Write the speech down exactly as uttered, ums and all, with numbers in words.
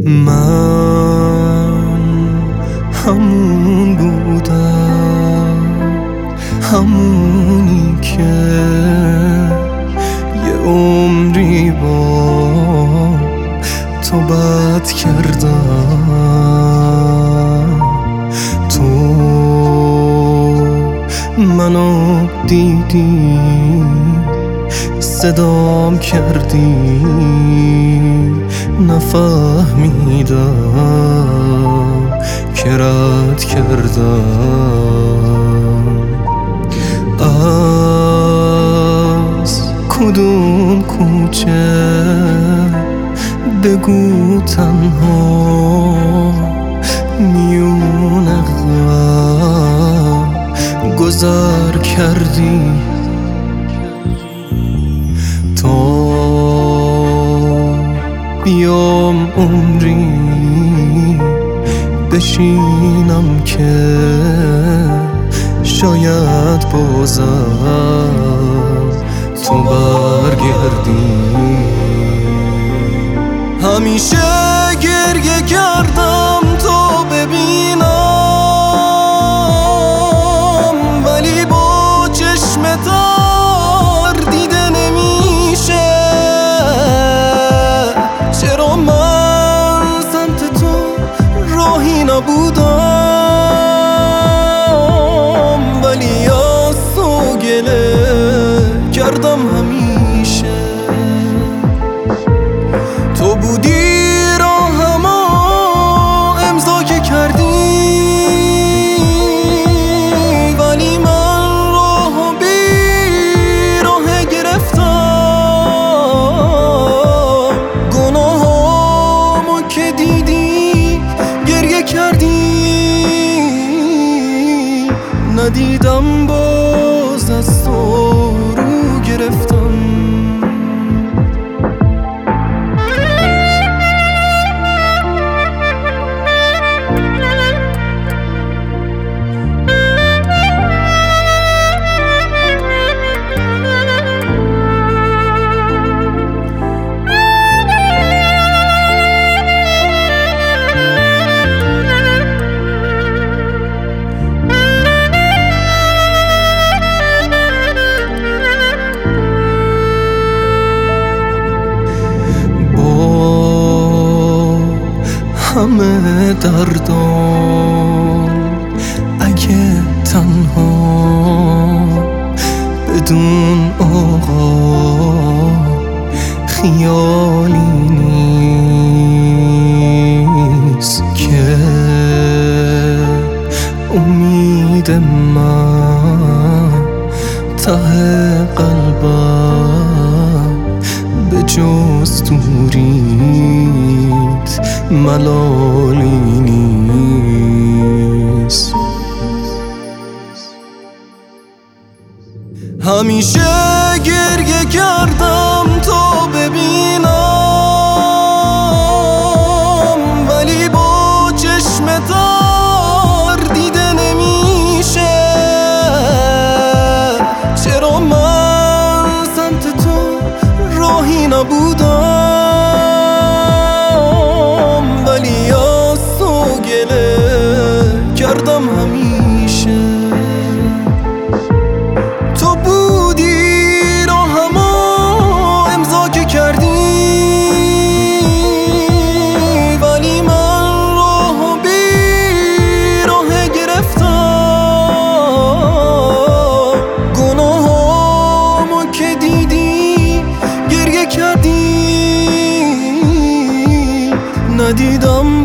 من همون بودم، همونی که یه عمری با تو بد کردم. تو منو دیدی، صدام کردی، نفهمیدم که رد کردم. از کدوم کوچه بگو تنها میون غم گذر کردی، تا بیام عمری بشینم که شاید بازم تو برگردی. همیشه گریه کردم تا ببینم، ولی با چشم تر دیده نمیشه. چرا من سمت تو راهی نبودم، ولی از تو گله کردم همیشه. تو بودی راهمو امضا که کردی، ولی من راهو بی راه گرفتم. گناهامو که دیدی گریه کردی، ندیدم باز از تو رو گرفتم. همه دردام اگه تنها بدون آقا خیالی نیست که امید من ته قلبم به جز دوریت ملالی نیست. همیشه گریه کردم تا ببینم، ولی با چشم تر دیده نمیشه. چرا من سمت تو راهی نبودم، ولی از تو گله کردم همیشه. تو بودی راهمو امضا که کردی، ولی من راهو بی راه گرفتم. گناهامو که دیدی گریه کردی، ندیدم